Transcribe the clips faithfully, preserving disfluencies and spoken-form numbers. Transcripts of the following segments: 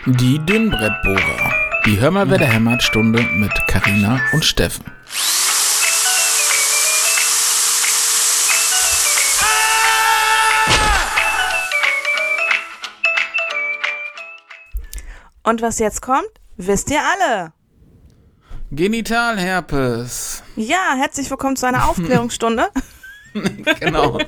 Die Dünnbrettbohrer. Die Hör mal, wer der hämmert Stunde mit Carina und Steffen. Und was jetzt kommt, wisst ihr alle. Genitalherpes. Ja, herzlich willkommen zu einer Aufklärungsstunde. Genau.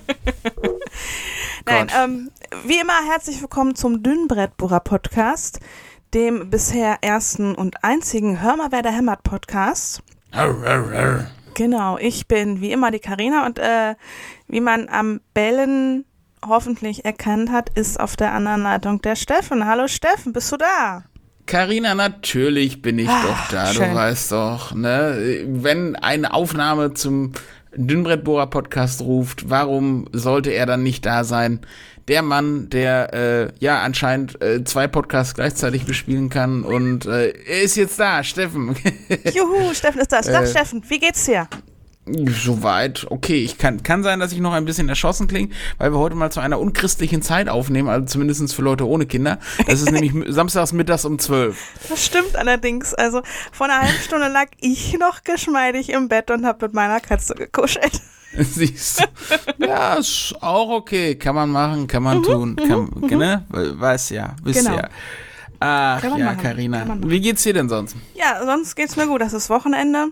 Nein, ähm, wie immer herzlich willkommen zum Dünnbrettbohrer-Podcast, dem bisher ersten und einzigen Hör mal, wer der hämmert Podcast. Arr, arr, arr. Genau, ich bin wie immer die Carina und äh, wie man am Bellen hoffentlich erkannt hat, ist auf der anderen Leitung der Steffen. Hallo Steffen, bist du da? Carina, natürlich bin ich Ah, doch da, schön. du weißt doch, ne? Wenn eine Aufnahme zum Dünnbrettbohrer-Podcast ruft, warum sollte er dann nicht da sein? Der Mann, der äh, ja anscheinend äh, zwei Podcasts gleichzeitig bespielen kann und äh, er ist jetzt da, Steffen. Juhu, Steffen ist da. Sag Äh. Steffen, wie geht's dir? Soweit, okay. Ich kann, kann sein, dass ich noch ein bisschen erschossen klinge, weil wir heute mal zu einer unchristlichen Zeit aufnehmen, also zumindest für Leute ohne Kinder. Das ist nämlich samstags mittags um zwölf. Das stimmt allerdings. Also vor einer halben Stunde lag ich noch geschmeidig im Bett und habe mit meiner Katze gekuschelt. Siehst du. Ja, ist auch okay. Kann man machen, kann man tun. Kann, ne? Weiß ja, wisst Genau. ja. Ach Kann man ja, machen, kann Carina. man machen. Wie geht's dir denn sonst? Ja, sonst geht's mir gut. Das ist Wochenende.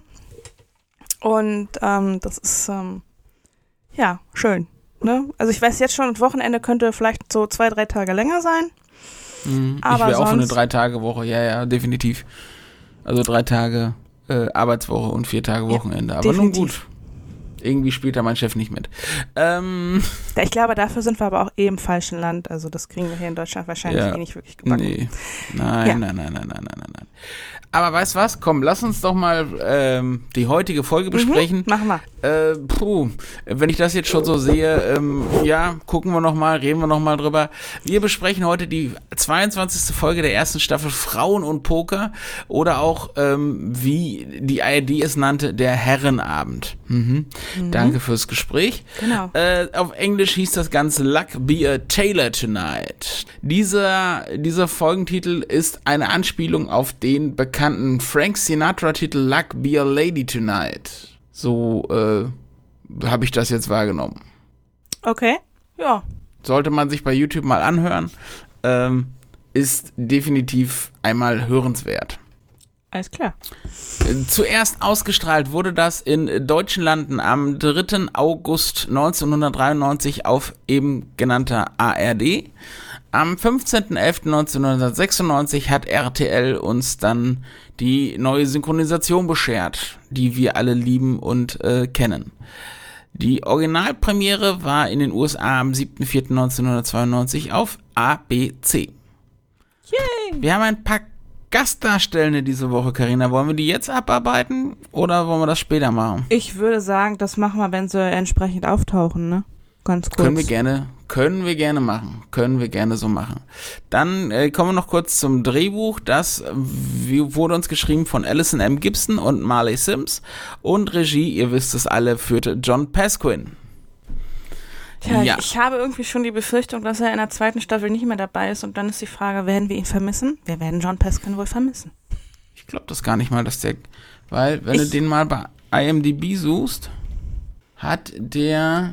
Und ähm, das ist, ähm, ja, schön. Ne? Also ich weiß jetzt schon, das Wochenende könnte vielleicht so zwei, drei Tage länger sein. Mhm. Aber ich wäre auch für eine sonst- Drei-Tage-Woche. Ja, ja, definitiv. Also drei Tage äh, Arbeitswoche und vier Tage Ja, Wochenende. Aber nun definitiv. gut. Irgendwie spielt da mein Chef nicht mit. Ähm, Ja, ich glaube, dafür sind wir aber auch eh im falschen Land. Also das kriegen wir hier in Deutschland wahrscheinlich Ja. eh nicht wirklich gebacken. nee. Nein, Ja. nein, nein, nein, nein, nein, nein, nein. Aber weißt was? Komm, lass uns doch mal ähm, die heutige Folge besprechen. Mhm, machen wir. Äh, puh, wenn ich das jetzt schon so sehe, ähm, ja, gucken wir nochmal, reden wir nochmal drüber. Wir besprechen heute die zweiundzwanzigste Folge der ersten Staffel Frauen und Poker oder auch, ähm, wie die A R D es nannte, der Herrenabend. Mhm. Danke fürs Gespräch. Genau. Äh, auf Englisch hieß das Ganze Luck Be a Tailor Tonight. Dieser, dieser Folgentitel ist eine Anspielung auf den bekannten Frank Sinatra-Titel Luck Be a Lady Tonight. So äh, habe ich das jetzt wahrgenommen. Okay, ja. Sollte man sich bei YouTube mal anhören, ähm, ist definitiv einmal hörenswert. Alles klar. Äh, Zuerst ausgestrahlt wurde das in deutschen Landen am dritten August neunzehnhundertdreiundneunzig auf eben genannter A R D. Am fünfzehnten elften neunzehnhundertsechsundneunzig hat R T L uns dann die neue Synchronisation beschert, die wir alle lieben und äh, kennen. Die Originalpremiere war in den U S A am siebten vierten neunzehnhundertzweiundneunzig auf A B C. Yay! Wir haben ein paar Gastdarstellende diese Woche, Carina. Wollen wir die jetzt abarbeiten oder wollen wir das später machen? Ich würde sagen, das machen wir, wenn sie entsprechend auftauchen, ne? Ganz kurz. Können wir gerne, können wir gerne machen. Können wir gerne so machen. Dann äh, kommen wir noch kurz zum Drehbuch. Das äh, wie- wurde uns geschrieben von Alison M. Gibson und Marley Sims. Und Regie, ihr wisst es alle, führte John Pasquin. Tja, Ja. ich habe irgendwie schon die Befürchtung, dass er in der zweiten Staffel nicht mehr dabei ist und dann ist die Frage, werden wir ihn vermissen? Wir werden John Pasquin wohl vermissen. Ich glaube das gar nicht mal, dass der, weil wenn Ich- du den mal bei I M D B suchst, hat der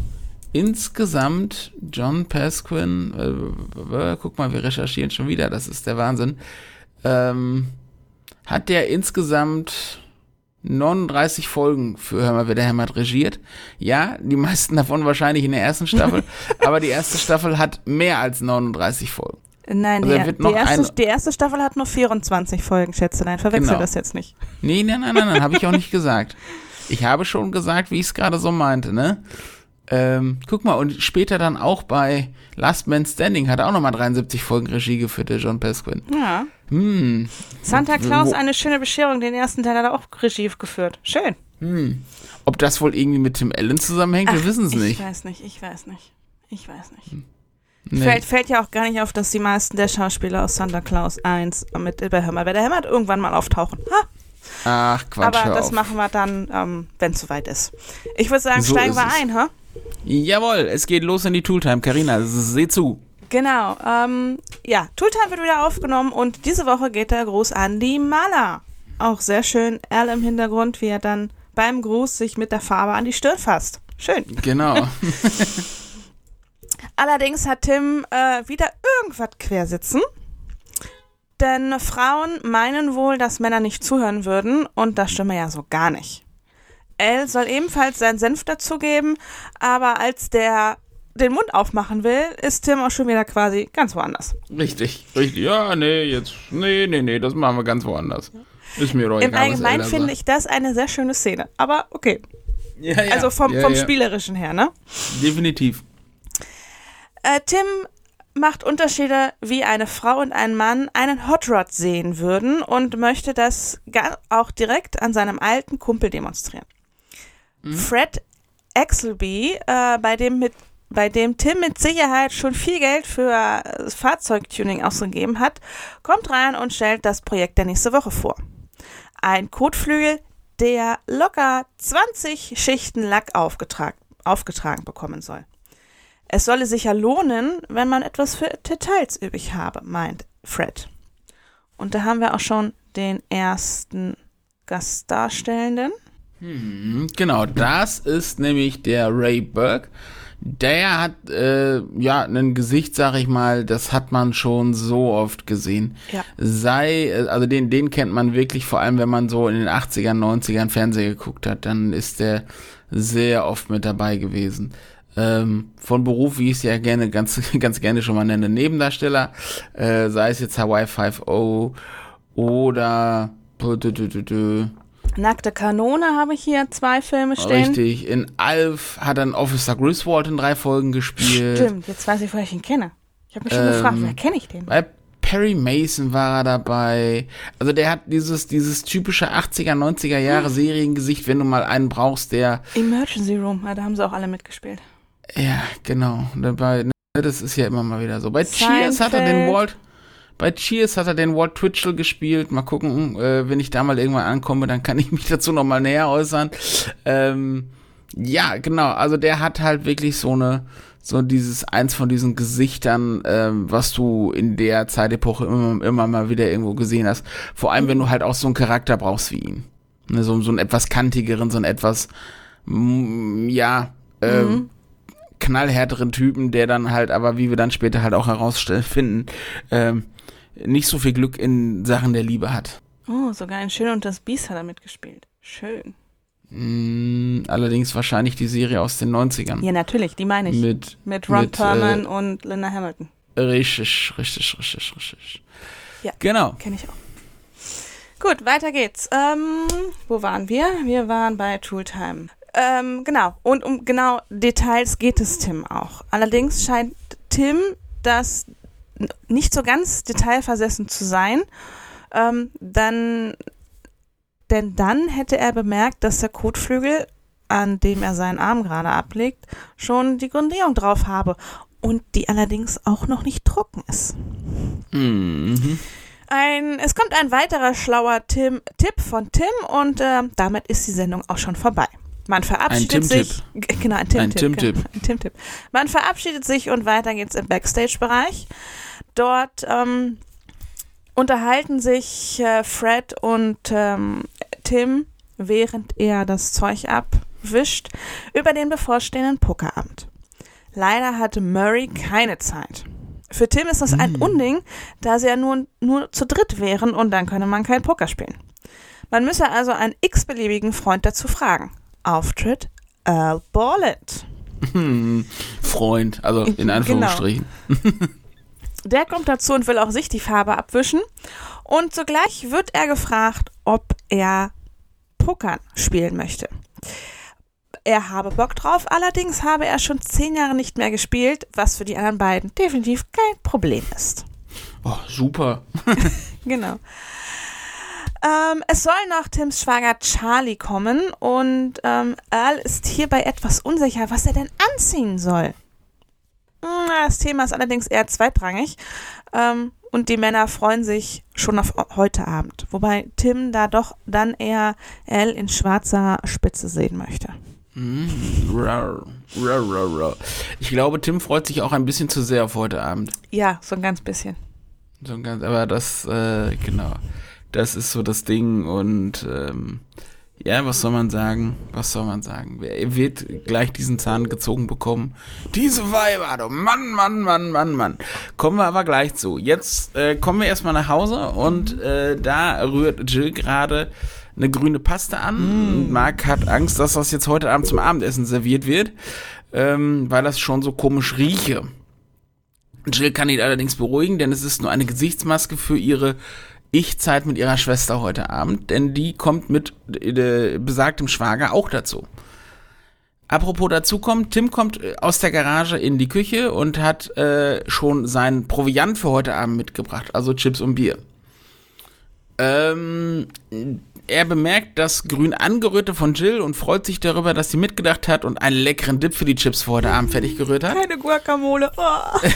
insgesamt John Pasquin, äh, äh, guck mal, wir recherchieren schon wieder, das ist der Wahnsinn, ähm, hat der insgesamt neununddreißig Folgen für Hör mal, wer der hämmert regiert. Ja, die meisten davon wahrscheinlich in der ersten Staffel, aber die erste Staffel hat mehr als neununddreißig Folgen. Nein, Also er die, wird die, noch erste, eine- die erste Staffel hat nur vierundzwanzig Folgen, Schätzelein. Verwechsel Genau. das jetzt nicht. Nee, nein, nein, nein, nein, habe ich auch nicht gesagt. Ich habe schon gesagt, wie ich es gerade so meinte, ne? Ähm, guck mal, und später dann auch bei Last Man Standing hat er auch nochmal dreiundsiebzig Folgen Regie geführt, der John Pasquin. Ja. Hm, Santa Claus, Wo- eine schöne Bescherung. Den ersten Teil hat er auch Regie geführt. Schön. hm. Ob das wohl irgendwie mit Tim Allen zusammenhängt, wir Ach, wissen es Ich nicht. weiß nicht, ich weiß nicht. Ich weiß nicht. Nee. Fällt, fällt ja auch gar nicht auf, dass die meisten der Schauspieler aus Santa Claus eins mit bei Hör mal, wer der hämmert irgendwann mal auftauchen. Ha! Ach, Quatsch, Aber hör das auf. machen wir dann, ähm, wenn es soweit ist. Ich würde sagen, So steigen ist wir es. ein, hä? Jawohl, es geht los in die Tooltime. Carina, seh zu. Genau. Ähm, ja, Tooltime wird wieder aufgenommen und diese Woche geht der Gruß an die Maler. Auch sehr schön. Al im Hintergrund, wie er dann beim Gruß sich mit der Farbe an die Stirn fasst. Schön. Genau. Allerdings hat Tim äh, wieder irgendwas quersitzen. Denn Frauen meinen wohl, dass Männer nicht zuhören würden und das stimme ja so gar nicht. Al soll ebenfalls seinen Senf dazugeben, aber als der den Mund aufmachen will, ist Tim auch schon wieder quasi ganz woanders. Richtig, richtig. Ja, nee, jetzt, nee, nee, nee, das machen wir ganz woanders. Ist mir doch egal. Im Allgemeinen finde ich das eine sehr schöne Szene, aber okay. Ja, ja. Also vom, ja, vom ja. Spielerischen her, ne? Definitiv. Äh, Tim macht Unterschiede, wie eine Frau und ein Mann einen Hot Rod sehen würden und möchte das ga- auch direkt an seinem alten Kumpel demonstrieren. Mhm. Fred Axelby, äh, bei dem mit bei dem Tim mit Sicherheit schon viel Geld für äh, Fahrzeugtuning ausgegeben hat, kommt rein und stellt das Projekt der nächste Woche vor. Ein Kotflügel, der locker zwanzig Schichten Lack aufgetragen, aufgetragen bekommen soll. Es solle sich ja lohnen, wenn man etwas für Details übrig habe, meint Fred. Und da haben wir auch schon den ersten Gastdarstellenden. Hm, genau, das ist nämlich der Ray Burke. Der hat, äh, ja, ein Gesicht, sag ich mal, das hat man schon so oft gesehen. Ja. Sei, also den, den kennt man wirklich, vor allem wenn man so in den achtzigern, neunzigern Fernseher geguckt hat, dann ist der sehr oft mit dabei gewesen. Ähm, von Beruf, wie ich es ja gerne, ganz, ganz gerne schon mal nenne, Nebendarsteller, äh, sei es jetzt Hawaii Five-O oder Nackte Kanone habe ich hier zwei Filme stehen. Richtig, in Alf hat dann Officer Griswold in drei Folgen gespielt. Stimmt, jetzt weiß ich, woher ich ihn kenne. Ich habe mich schon ähm, gefragt, wer kenne ich den? Bei Perry Mason war er dabei. Also der hat dieses, dieses typische achtziger, neunziger Jahre Seriengesicht, wenn du mal einen brauchst, der... Emergency Room, ja, da haben sie auch alle mitgespielt. Ja, genau. Dabei, ne, das ist ja immer mal wieder so. Bei Cheers hat er den Walt... Bei Cheers hat er den Walt Twitchell gespielt. Mal gucken, äh, wenn ich da mal irgendwann ankomme, dann kann ich mich dazu noch mal näher äußern. Ähm, ja, genau. Also der hat halt wirklich so eine, so dieses, eins von diesen Gesichtern, ähm, was du in der Zeitepoche immer, immer mal wieder irgendwo gesehen hast. Vor allem, wenn du halt auch so einen Charakter brauchst wie ihn. Ne, so, so einen etwas kantigeren, so einen etwas, mm, ja, ähm, mhm. knallhärteren Typen, der dann halt, aber wie wir dann später halt auch herausstellen, finden, ähm, nicht so viel Glück in Sachen der Liebe hat. Oh, sogar in Schön und das Biest hat er mitgespielt. Schön. Mm, allerdings wahrscheinlich die Serie aus den neunzigern. Ja, natürlich, die meine ich. Mit, mit Ron mit, Perlman äh, und Linda Hamilton. Richtig, richtig, richtig, richtig. Ja, genau. Kenne ich auch. Gut, weiter geht's. Ähm, wo waren wir? Wir waren bei Tooltime. Ähm, genau, und um genau Details geht es Tim auch. Allerdings scheint Tim das nicht so ganz detailversessen zu sein, ähm, dann, denn dann hätte er bemerkt, dass der Kotflügel, an dem er seinen Arm gerade ablegt, schon die Grundierung drauf habe und die allerdings auch noch nicht trocken ist. Mhm. Ein, es kommt ein weiterer schlauer Tim, Tipp von Tim und äh, damit ist die Sendung auch schon vorbei. Man verabschiedet ein sich. G- genau, ein Tim-Tipp. Ein Tim-Tipp. Genau, ein Tim-Tipp. Man verabschiedet sich und weiter geht's im Backstage-Bereich. Dort ähm, unterhalten sich äh, Fred und ähm, Tim, während er das Zeug abwischt, über den bevorstehenden Pokerabend. Leider hatte Murray keine Zeit. Für Tim ist das mm. ein Unding, da sie ja nur, nur zu dritt wären und dann könne man kein Poker spielen. Man müsse also einen x-beliebigen Freund dazu fragen. Auftritt Al Borland. Freund, also in Anführungsstrichen. Genau. Der kommt dazu und will auch sich die Farbe abwischen. Und sogleich wird er gefragt, ob er Pokern spielen möchte. Er habe Bock drauf, allerdings habe er schon zehn Jahre nicht mehr gespielt, was für die anderen beiden definitiv kein Problem ist. Oh, super. Genau. Ähm, es soll noch Tims Schwager Charlie kommen und ähm, Al ist hierbei etwas unsicher, was er denn anziehen soll. Das Thema ist allerdings eher zweitrangig ähm, und die Männer freuen sich schon auf heute Abend, wobei Tim da doch dann eher Al in schwarzer Spitze sehen möchte. Ich glaube, Tim freut sich auch ein bisschen zu sehr auf heute Abend. Ja, so ein ganz bisschen. So ein ganz, aber das, äh, genau, das ist so das Ding und ähm, ja, was soll man sagen? Was soll man sagen? Er wird gleich diesen Zahn gezogen bekommen. Diese Weiber, du Mann, Mann, Mann, Mann, Mann. Kommen wir aber gleich zu. Jetzt äh, kommen wir erstmal nach Hause und äh, da rührt Jill gerade eine grüne Paste an. Mm. Und Mark hat Angst, dass das jetzt heute Abend zum Abendessen serviert wird, ähm, weil das schon so komisch rieche. Jill kann ihn allerdings beruhigen, denn es ist nur eine Gesichtsmaske für ihre Ich-Zeit mit ihrer Schwester heute Abend, denn die kommt mit äh, besagtem Schwager auch dazu. Apropos dazu kommt, Tim kommt aus der Garage in die Küche und hat äh, schon seinen Proviant für heute Abend mitgebracht, also Chips und Bier. Ähm, er bemerkt das grün angerührte von Jill und freut sich darüber, dass sie mitgedacht hat und einen leckeren Dip für die Chips für heute Abend fertig gerührt hat. Keine Guacamole. Oh.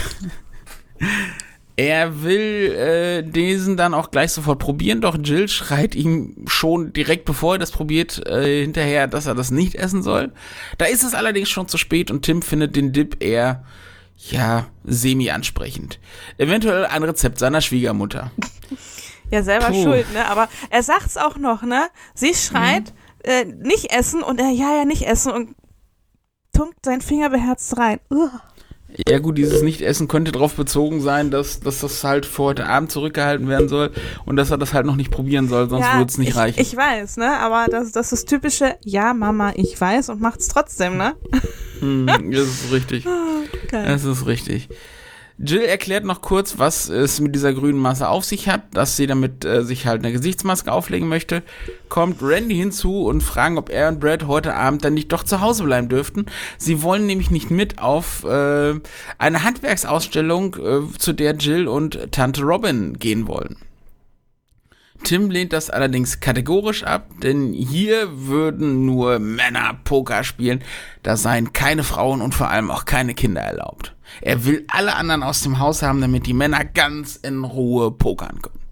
Er will äh, diesen dann auch gleich sofort probieren, doch Jill schreit ihm schon direkt, bevor er das probiert, äh, hinterher, dass er das nicht essen soll. Da ist es allerdings schon zu spät und Tim findet den Dip eher, ja, semi-ansprechend. Eventuell ein Rezept seiner Schwiegermutter. Ja, selber Puh. schuld, ne? Aber er sagt's auch noch, ne? Sie schreit, mhm. äh, nicht essen und er, ja, ja, nicht essen und tunkt seinen Finger beherzt rein. Uah. Ja gut, dieses Nicht-Essen könnte darauf bezogen sein, dass, dass das halt für heute Abend zurückgehalten werden soll und dass er das halt noch nicht probieren soll, sonst ja, würde es nicht ich, reichen. Ich weiß, ne? Aber das, das ist das typische, ja Mama, ich weiß und macht's trotzdem, ne? Hm, das ist richtig. Okay. Das ist richtig. Jill erklärt noch kurz, was es mit dieser grünen Masse auf sich hat, dass sie damit äh, sich halt eine Gesichtsmaske auflegen möchte. Kommt Randy hinzu und fragen, ob er und Brad heute Abend dann nicht doch zu Hause bleiben dürften. Sie wollen nämlich nicht mit auf äh, eine Handwerksausstellung, äh, zu der Jill und Tante Robin gehen wollen. Tim lehnt das allerdings kategorisch ab, denn hier würden nur Männer Poker spielen, da seien keine Frauen und vor allem auch keine Kinder erlaubt. Er will alle anderen aus dem Haus haben, damit die Männer ganz in Ruhe pokern können.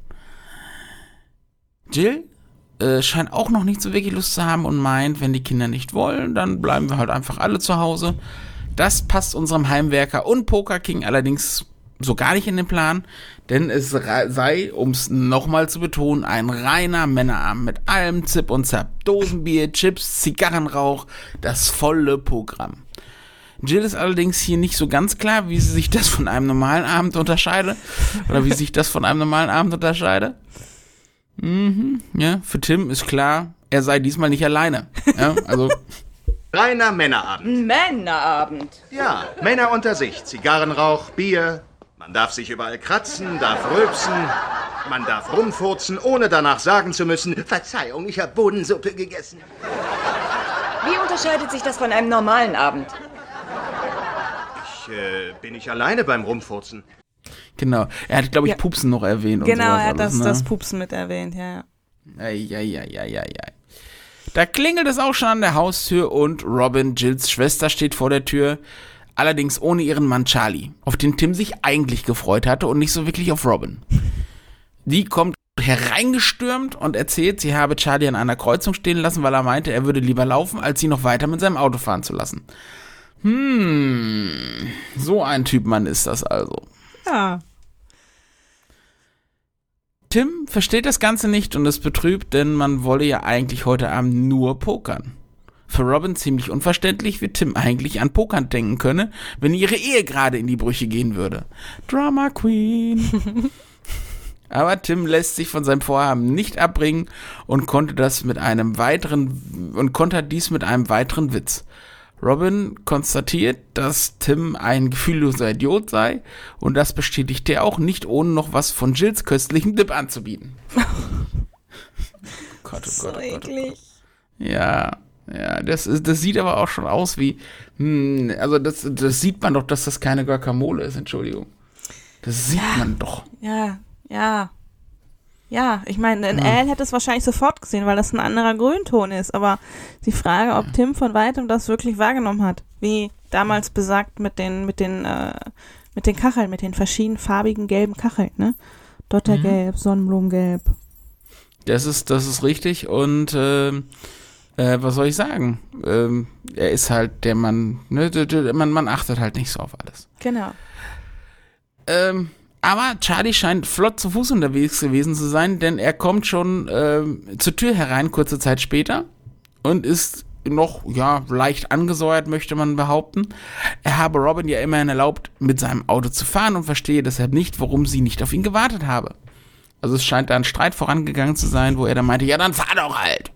Jill äh, scheint auch noch nicht so wirklich Lust zu haben und meint, wenn die Kinder nicht wollen, dann bleiben wir halt einfach alle zu Hause. Das passt unserem Heimwerker und Poker King allerdings so gar nicht in den Plan, denn es sei, um es nochmal zu betonen, ein reiner Männerabend mit allem Zip und Zap. Dosenbier, Chips, Zigarrenrauch, das volle Programm. Jill ist allerdings hier nicht so ganz klar, wie sie sich das von einem normalen Abend unterscheide. Oder wie sich das von einem normalen Abend unterscheide. Mhm, ja, für Tim ist klar, er sei diesmal nicht alleine. Ja, also... Reiner Männerabend. Männerabend. Ja, Männer unter sich. Zigarrenrauch, Bier. Man darf sich überall kratzen, darf rülpsen. Man darf rumfurzen, ohne danach sagen zu müssen, Verzeihung, ich habe Bohnensuppe gegessen. Wie unterscheidet sich das von einem normalen Abend? Ich äh, bin ich alleine beim Rumfurzen. Genau. Er hat, glaube ich, Ja. Pupsen noch erwähnt. Genau, und sowas er hat alles, das, ne? das Pupsen mit erwähnt, ja. Ja, ja, ja, ja, ja, ja. Da klingelt es auch schon an der Haustür und Robin, Jills Schwester, steht vor der Tür. Allerdings ohne ihren Mann Charlie, auf den Tim sich eigentlich gefreut hatte und nicht so wirklich auf Robin. Die kommt hereingestürmt und erzählt, sie habe Charlie an einer Kreuzung stehen lassen, weil er meinte, er würde lieber laufen, als sie noch weiter mit seinem Auto fahren zu lassen. Hm, so ein Typ Mann ist das also. Ja. Tim versteht das Ganze nicht und ist betrübt, denn man wolle ja eigentlich heute Abend nur pokern. Für Robin ziemlich unverständlich, wie Tim eigentlich an Pokern denken könne, wenn ihre Ehe gerade in die Brüche gehen würde. Drama Queen. Aber Tim lässt sich von seinem Vorhaben nicht abbringen und konnte das mit einem weiteren und kontert dies mit einem weiteren Witz. Robin konstatiert, dass Tim ein gefühlloser Idiot sei und das bestätigt er auch nicht, ohne noch was von Jills köstlichem Dip anzubieten. Gott, oh Gott, oh Gott, oh Gott. Ja, ja, das ist, das sieht aber auch schon aus wie, hm, also das, das sieht man doch, dass das keine Guacamole ist, Entschuldigung. Das sieht Ja. man doch. Ja, ja. Ja, ich meine, in Ja. Al hätte es wahrscheinlich sofort gesehen, weil das ein anderer Grünton ist. Aber die Frage, ob Tim von weitem das wirklich wahrgenommen hat, wie damals besagt mit den, mit den, äh, mit den Kacheln, mit den verschiedenfarbigen gelben Kacheln, ne? Dottergelb, Sonnenblumengelb. Das ist, das ist richtig und äh, Äh, was soll ich sagen? Ähm, er ist halt der Mann, ne, man, man achtet halt nicht so auf alles. Genau. Ähm, aber Charlie scheint flott zu Fuß unterwegs gewesen zu sein, denn er kommt schon ähm, zur Tür herein, kurze Zeit später, und ist noch, ja, leicht angesäuert, möchte man behaupten. Er habe Robin ja immerhin erlaubt, mit seinem Auto zu fahren und verstehe deshalb nicht, warum sie nicht auf ihn gewartet habe. Also es scheint da ein Streit vorangegangen zu sein, wo er dann meinte, ja, dann fahr doch halt.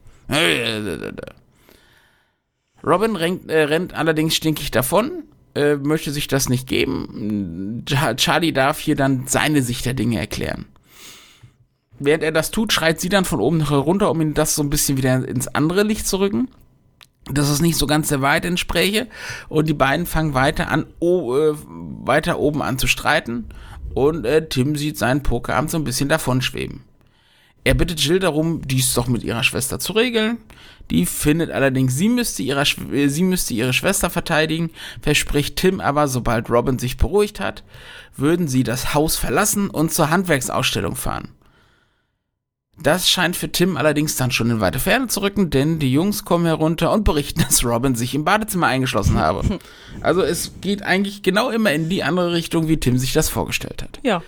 Robin rennt, äh, rennt allerdings stinkig davon, äh, möchte sich das nicht geben. Charlie darf hier dann seine Sicht der Dinge erklären. Während er das tut, schreit sie dann von oben herunter, um ihn das so ein bisschen wieder ins andere Licht zu rücken, dass es nicht so ganz der Wahrheit entspräche, und die beiden fangen weiter an, oh, äh, weiter oben an zu streiten, und äh, Tim sieht seinen Pokerabend so ein bisschen davonschweben. Er bittet Jill darum, dies doch mit ihrer Schwester zu regeln. Die findet allerdings, sie müsste, ihrer, sie müsste ihre Schwester verteidigen, verspricht Tim aber, sobald Robin sich beruhigt hat, würden sie das Haus verlassen und zur Handwerksausstellung fahren. Das scheint für Tim allerdings dann schon in weite Ferne zu rücken, denn die Jungs kommen herunter und berichten, dass Robin sich im Badezimmer eingeschlossen habe. Also es geht eigentlich genau immer in die andere Richtung, wie Tim sich das vorgestellt hat. Ja.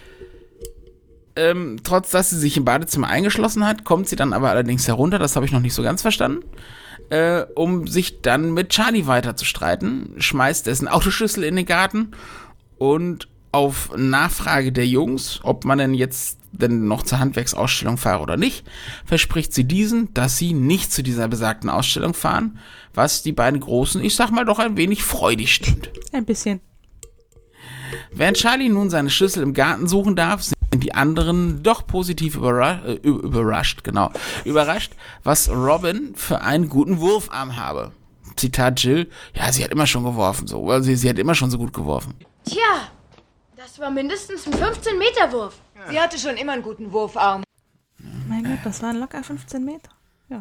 Ähm, trotz dass sie sich im Badezimmer eingeschlossen hat, kommt sie dann aber allerdings herunter, das habe ich noch nicht so ganz verstanden, äh, um sich dann mit Charlie weiter zu streiten, schmeißt dessen Autoschlüssel in den Garten, und auf Nachfrage der Jungs, ob man denn jetzt denn noch zur Handwerksausstellung fahre oder nicht, verspricht sie diesen, dass sie nicht zu dieser besagten Ausstellung fahren, was die beiden Großen, ich sag mal, doch ein wenig freudig stimmt. Ein bisschen. Während Charlie nun seine Schlüssel im Garten suchen darf, sind die anderen doch positiv überra- äh, überrascht, genau, überrascht, was Robin für einen guten Wurfarm habe. Zitat Jill, ja, sie hat immer schon geworfen, so, also sie, sie hat immer schon so gut geworfen. Tja, das war mindestens ein fünfzehn-Meter-Wurf. Sie hatte schon immer einen guten Wurfarm. Mein Gott, das waren locker fünfzehn Meter. Ja.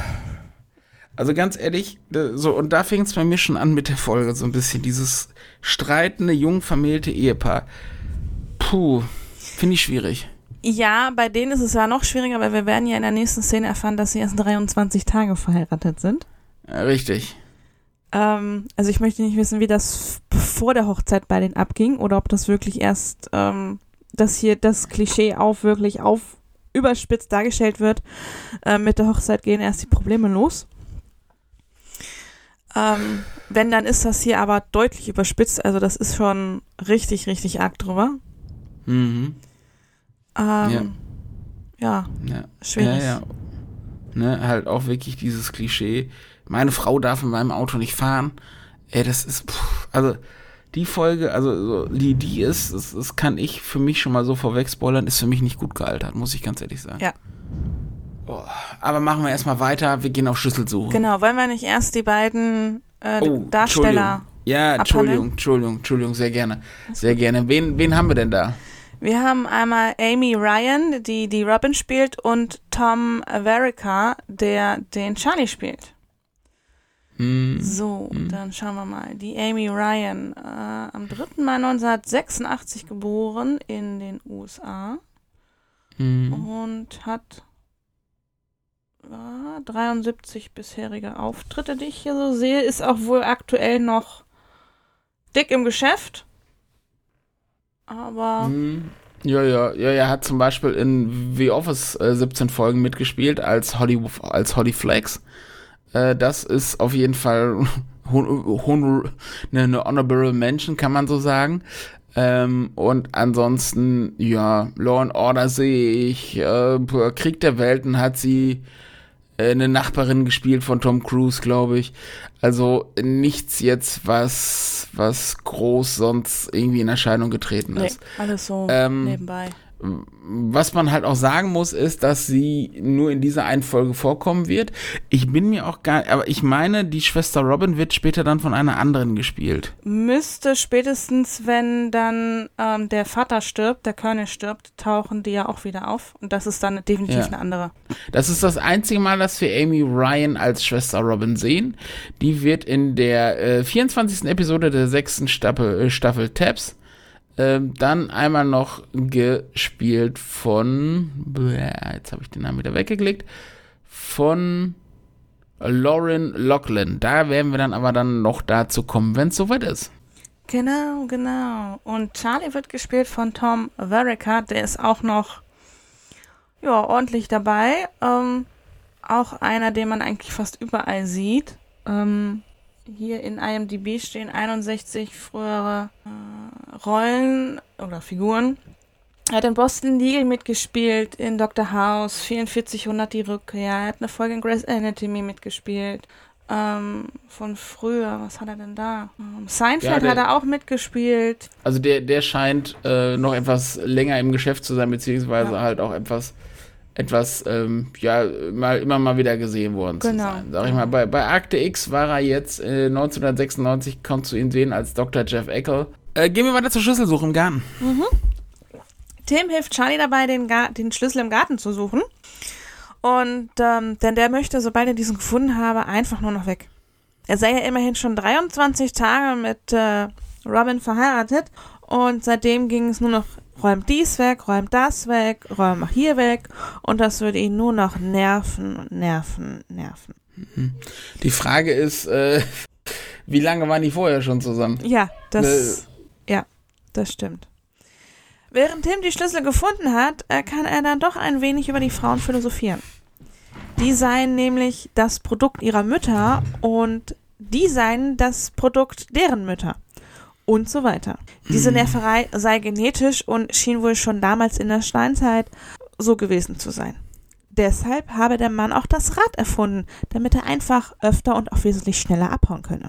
Also ganz ehrlich, so, und da fing es bei mir schon an mit der Folge, so ein bisschen dieses streitende, jung vermählte Ehepaar. Puh, finde ich schwierig. Ja, bei denen ist es ja noch schwieriger, weil wir werden ja in der nächsten Szene erfahren, dass sie erst dreiundzwanzig Tage verheiratet sind. Ja, richtig. Ähm, also ich möchte nicht wissen, wie das vor der Hochzeit bei denen abging oder ob das wirklich erst, ähm, dass hier das Klischee auf wirklich auf überspitzt dargestellt wird. Äh, mit der Hochzeit gehen erst die Probleme los. Ähm, wenn, dann ist das hier aber deutlich überspitzt. Also das ist schon richtig, richtig arg drüber. Mhm. Ähm, ja. ja, ja. schwierig. Ja, ja. Ne, halt auch wirklich dieses Klischee, meine Frau darf in meinem Auto nicht fahren. Ey, das ist, pff, also die Folge, also so, die, die ist, das, das kann ich für mich schon mal so vorweg spoilern, ist für mich nicht gut gealtert, muss ich ganz ehrlich sagen. Ja. Oh, aber machen wir erstmal weiter, wir gehen auf Schlüsselsuche. Genau, wollen wir nicht erst die beiden äh, oh, Darsteller Ja, abhandeln? Entschuldigung, Entschuldigung, Entschuldigung, sehr gerne. Sehr gerne. Wen, wen haben wir denn da? Wir haben einmal Amy Ryan, die die Robin spielt, und Tom Verica, der den Charlie spielt. Hm. So, hm. dann schauen wir mal. Die Amy Ryan, äh, am dritten Mai neunzehnhundertsechsundachtzig geboren in den U S A Hm. und hat äh, dreiundsiebzig bisherige Auftritte, die ich hier so sehe. Ist auch wohl aktuell noch dick im Geschäft. Aber Hm. Ja, ja, ja, er hat zum Beispiel in The Office äh, siebzehn Folgen mitgespielt als Holly, als Holly Flex. Äh, das ist auf jeden Fall hon- hon- eine, eine honorable Mention, kann man so sagen. Ähm, und ansonsten, ja, Law and Order sehe ich, äh, Krieg der Welten hat sie äh, eine Nachbarin gespielt von Tom Cruise, glaube ich. Also nichts jetzt, was, was groß sonst irgendwie in Erscheinung getreten nee, ist. alles so Ähm, nebenbei. Was man halt auch sagen muss, ist, dass sie nur in dieser einen Folge vorkommen wird. Ich bin mir auch gar, aber ich meine, die Schwester Robin wird später dann von einer anderen gespielt. Müsste spätestens, wenn dann ähm, der Vater stirbt, der Colonel stirbt, tauchen die ja auch wieder auf. Und das ist dann definitiv Ja. eine andere. Das ist das einzige Mal, dass wir Amy Ryan als Schwester Robin sehen. Die wird in der äh, vierundzwanzigsten Episode der sechsten Staffel, äh, Staffel Tabs ähm, dann einmal noch gespielt von, jetzt habe ich den Namen wieder weggeklickt, von Lauren Loughlin. Da werden wir dann aber dann noch dazu kommen, wenn es soweit ist. Genau, genau. Und Charlie wird gespielt von Tom Verica, der ist auch noch ja, ordentlich dabei. Ähm, auch einer, den man eigentlich fast überall sieht. Ähm, hier in I M D B stehen einundsechzig frühere äh, Rollen oder Figuren. Er hat in Boston Legal mitgespielt, in Doktor House, vierundvierzig hundert die Rückkehr. Er hat eine Folge in Grey's Anatomy mitgespielt. Ähm, von früher, was hat er denn da? Ähm, Seinfeld ja, der, hat er auch mitgespielt. Also der, der scheint äh, noch etwas länger im Geschäft zu sein, beziehungsweise ja. halt auch etwas, etwas ähm, ja, mal, immer mal wieder gesehen worden genau. zu sein. Sag ich mal, bei, bei Akte X war er jetzt äh, neunzehnhundertsechsundneunzig, konntest du ihn sehen als Doktor Jeff Eckel. Äh, gehen wir weiter zur Schlüsselsuche im Garten. Mhm. Tim hilft Charlie dabei, den, Gar- den Schlüssel im Garten zu suchen. Und ähm, denn der möchte, sobald er diesen gefunden habe, einfach nur noch weg. Er sei ja immerhin schon dreiundzwanzig Tage mit äh, Robin verheiratet und seitdem ging es nur noch, räumt dies weg, räumt das weg, räumt auch hier weg und das würde ihn nur noch nerven und nerven, nerven. Die Frage ist, äh, wie lange waren die vorher schon zusammen? Ja, das, äh. ja, das stimmt. Während Tim die Schlüssel gefunden hat, kann er dann doch ein wenig über die Frauen philosophieren. Die seien nämlich das Produkt ihrer Mütter und die seien das Produkt deren Mütter. Und so weiter. Diese Nerverei sei genetisch und schien wohl schon damals in der Steinzeit so gewesen zu sein. Deshalb habe der Mann auch das Rad erfunden, damit er einfach öfter und auch wesentlich schneller abhauen könne.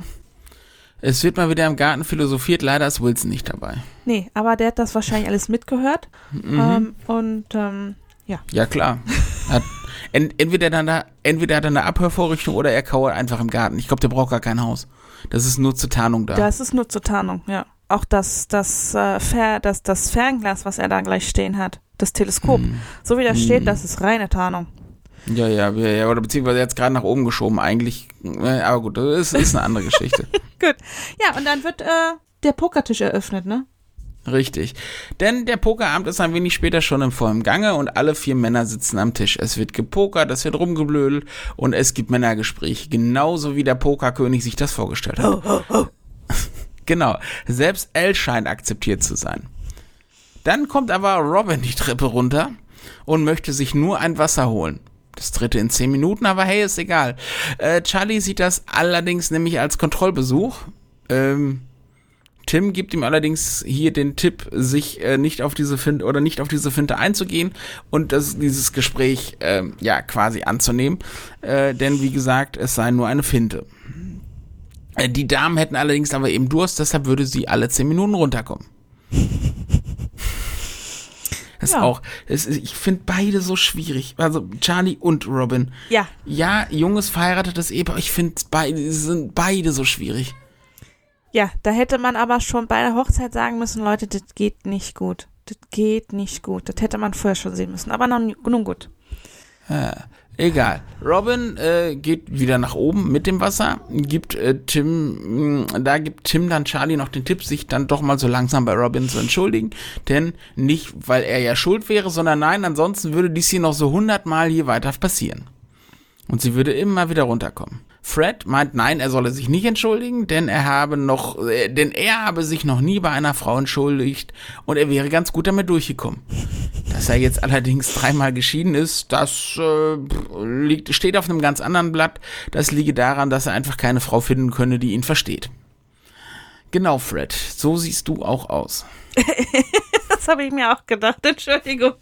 Es wird mal wieder im Garten philosophiert, leider ist Wilson nicht dabei. Nee, aber der hat das wahrscheinlich alles mitgehört. Mhm. Ähm, und ähm, ja. Ja, klar. Hat, ent, entweder, dann da, entweder hat er eine Abhörvorrichtung oder er kauert einfach im Garten. Ich glaube, der braucht gar kein Haus. Das ist nur zur Tarnung da. Das ist nur zur Tarnung, ja. Auch das, das, äh, Fer, das, das Fernglas, was er da gleich stehen hat, das Teleskop, mhm. so wie das steht, das ist reine Tarnung. Ja, ja, ja, oder beziehungsweise jetzt gerade nach oben geschoben eigentlich, äh, aber gut, das ist, ist eine andere Geschichte. Gut, ja, und dann wird äh, der Pokertisch eröffnet, ne? Richtig, denn der Pokerabend ist ein wenig später schon im vollen Gange und alle vier Männer sitzen am Tisch. Es wird gepokert, es wird rumgeblödelt und es gibt Männergespräche, genauso wie der Pokerkönig sich das vorgestellt hat. Oh, oh, oh. Genau, selbst Elle scheint akzeptiert zu sein. Dann kommt aber Robin die Treppe runter und möchte sich nur ein Wasser holen. Das dritte in zehn Minuten, aber hey, ist egal. Äh, Charlie sieht das allerdings nämlich als Kontrollbesuch. Ähm, Tim gibt ihm allerdings hier den Tipp, sich äh, nicht auf diese Finte oder nicht auf diese Finte einzugehen und das, dieses Gespräch äh, ja quasi anzunehmen. Äh, denn wie gesagt, es sei nur eine Finte. Äh, die Damen hätten allerdings aber eben Durst, deshalb würde sie alle zehn Minuten runterkommen. Das ja. auch, das ist, ich finde beide so schwierig. Also Charlie und Robin. Ja. Ja, junges, verheiratetes Ehepaar. Ich finde beide, sind beide so schwierig. Ja, da hätte man aber schon bei der Hochzeit sagen müssen, Leute, das geht nicht gut. Das geht nicht gut. Das hätte man vorher schon sehen müssen. Aber nun, nun gut. Ja, egal. Robin äh, geht wieder nach oben mit dem Wasser, gibt äh, Tim, mh, da gibt Tim dann Charlie noch den Tipp, sich dann doch mal so langsam bei Robin zu entschuldigen, denn nicht, weil er ja schuld wäre, sondern nein, ansonsten würde dies hier noch so hundertmal hier weiter passieren. Und sie würde immer wieder runterkommen. Fred meint, nein, er solle sich nicht entschuldigen, denn er habe noch, äh, denn er habe sich noch nie bei einer Frau entschuldigt und er wäre ganz gut damit durchgekommen. Dass er jetzt allerdings dreimal geschieden ist, das äh, liegt, steht auf einem ganz anderen Blatt. Das liege daran, dass er einfach keine Frau finden könne, die ihn versteht. Genau, Fred, so siehst du auch aus. Das habe ich mir auch gedacht, Entschuldigung.